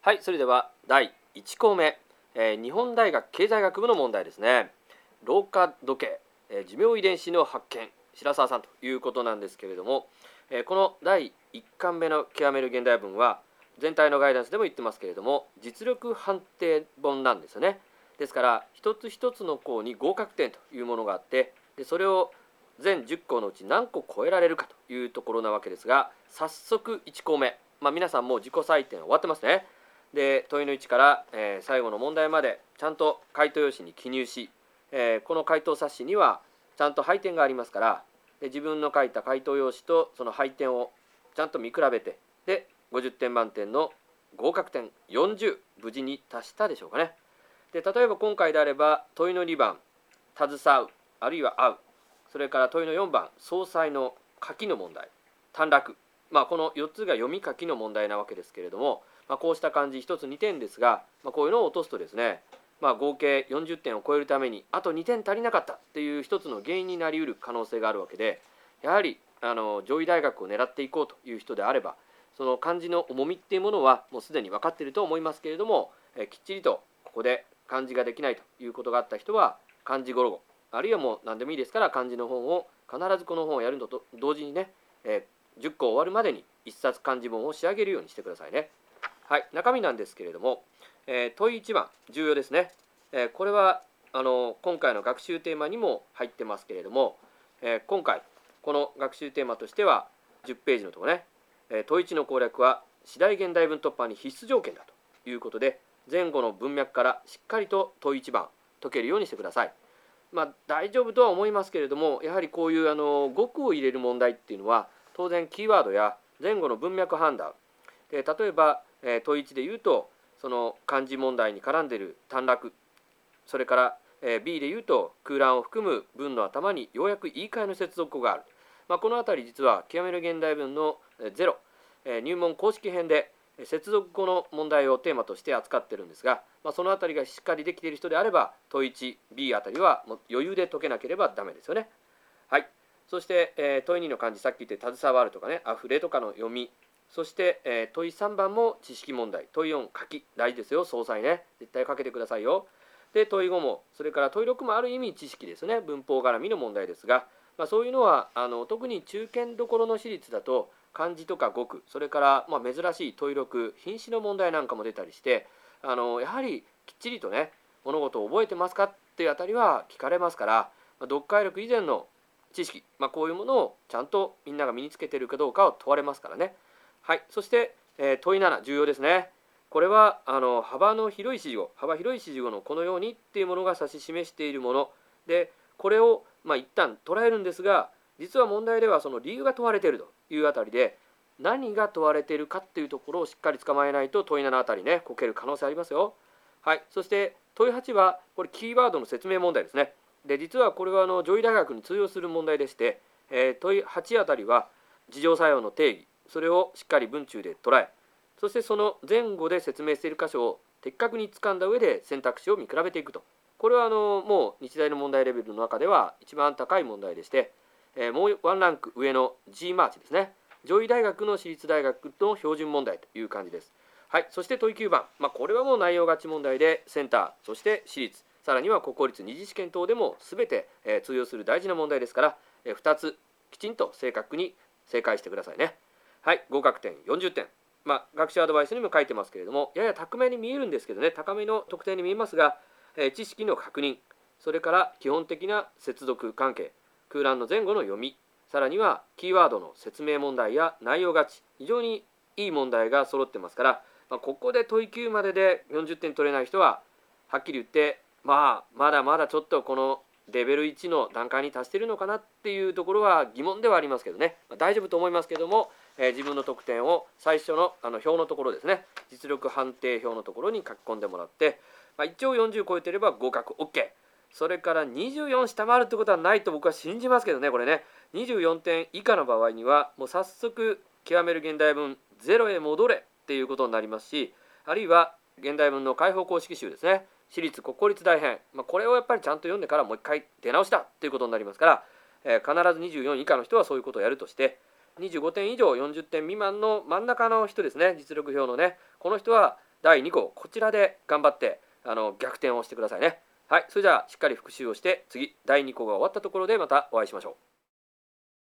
はい、それでは第1項目、日本大学経済学部の問題ですね。老化時計、寿命遺伝子の発見、白澤さんということなんですけれども、この第1巻目の極める現代文は全体のガイダンスでも言ってますけれども、実力判定本なんですよね。ですから一つ一つの項に合格点というものがあって、でそれを全10項のうち何個超えられるかというところなわけですが、早速1項目、皆さんもう自己採点終わってますね。で問いの1から、最後の問題までちゃんと回答用紙に記入し、この回答冊子にはちゃんと配点がありますから、で自分の書いた回答用紙とその配点をちゃんと見比べて、で50点満点の合格点40無事に達したでしょうかね。で例えば今回であれば問いの2番携うあるいは合う、それから問いの4番総裁の書きの問題短絡、この4つが読み書きの問題なわけですけれども、こうした感じ1つ2点ですが、こういうのを落とすとですね、合計40点を超えるためにあと2点足りなかったっていう一つの原因になりうる可能性があるわけで、やはり上位大学を狙っていこうという人であれば、その漢字の重みっていうものはもうすでに分かっていると思いますけれども、きっちりとここで漢字ができないということがあった人は漢字語呂語、あるいはもう何でもいいですから漢字の本を必ずこの本をやるのと同時にね、10個終わるまでに1冊漢字本を仕上げるようにしてくださいね。はい、中身なんですけれども、問い1番重要ですね。これは今回の学習テーマにも入ってますけれども、今回この学習テーマとしては10ページのところね、問い1の攻略は次第現代文突破に必須条件だということで、前後の文脈からしっかりと問い1番解けるようにしてください。大丈夫とは思いますけれども、やはりこういう語句を入れる問題っていうのは当然キーワードや前後の文脈判断で、例えば問い1で言うとその漢字問題に絡んでいる短絡、それから B で言うと空欄を含む文の頭にようやく言い換えの接続語がある、このあたり実は極める現代文の0、入門公式編で接続語の問題をテーマとして扱っているんですが、そのあたりがしっかりできている人であれば問い 1B あたりはもう余裕で解けなければダメですよね。はい、そして、問い2の漢字、さっき言って携わるとかね、あふれとかの読み、そして、問い3番も知識問題、問い4書き大事ですよ、総裁ね、絶対書けてくださいよ。で問い5も、それから問い6もある意味知識ですね、文法絡みの問題ですが、そういうのは特に中堅どころの私立だと漢字とか語句、それから珍しい問い6品詞の問題なんかも出たりして、やはりきっちりとね物事を覚えてますかっていうあたりは聞かれますから、読解力以前の知識、こういうものをちゃんとみんなが身につけているかどうかを問われますからね。はい、そして、問い7重要ですね。これは幅広い指示語のこのようにっていうものが指し示しているもので、これを一旦捉えるんですが、実は問題ではその理由が問われているというあたりで、何が問われているかっていうところをしっかり捕まえないと問い7あたりねこける可能性ありますよ。はい、そして問い8はこれキーワードの説明問題ですね。で実はこれは上位大学に通用する問題でして、問い8あたりは自浄作用の定義、それをしっかり文中で捉え、そしてその前後で説明している箇所を的確に掴んだ上で選択肢を見比べていくと。これはもう日大の問題レベルの中では一番高い問題でして、もうワンランク上の G マーチですね。上位大学の私立大学の標準問題という感じです。はい、そして問い9番、これはもう内容勝ち問題でセンター、そして私立、さらには国公立二次試験等でも全て通用する大事な問題ですから、2つきちんと正確に正解してくださいね。はい、合格点40点。学習アドバイスにも書いてますけれども、やや高めに見えるんですけどね、高めの得点に見えますが、知識の確認、それから基本的な接続関係、空欄の前後の読み、さらにはキーワードの説明問題や内容勝ち、非常にいい問題が揃ってますから、ここで問い9までで40点取れない人ははっきり言って、まだまだちょっとこのレベル1の段階に達しているのかなっていうところは疑問ではありますけどね、大丈夫と思いますけども、自分の得点を最初の表のところですね、実力判定表のところに書き込んでもらって、一応40超えてれば合格 OK。 それから24下回るってことはないと僕は信じますけどね。これね24点以下の場合にはもう早速極める現代文0へ戻れっていうことになりますし、あるいは現代文の解放公式集ですね、私立国公立大編、これをやっぱりちゃんと読んでからもう一回出直したっていうことになりますから、必ず24以下の人はそういうことをやるとして、25点以上40点未満の真ん中の人ですね、実力表のね、この人は第2項こちらで頑張って逆転をしてくださいね。はい、それじゃあしっかり復習をして次第2項が終わったところでまたお会いしましょう。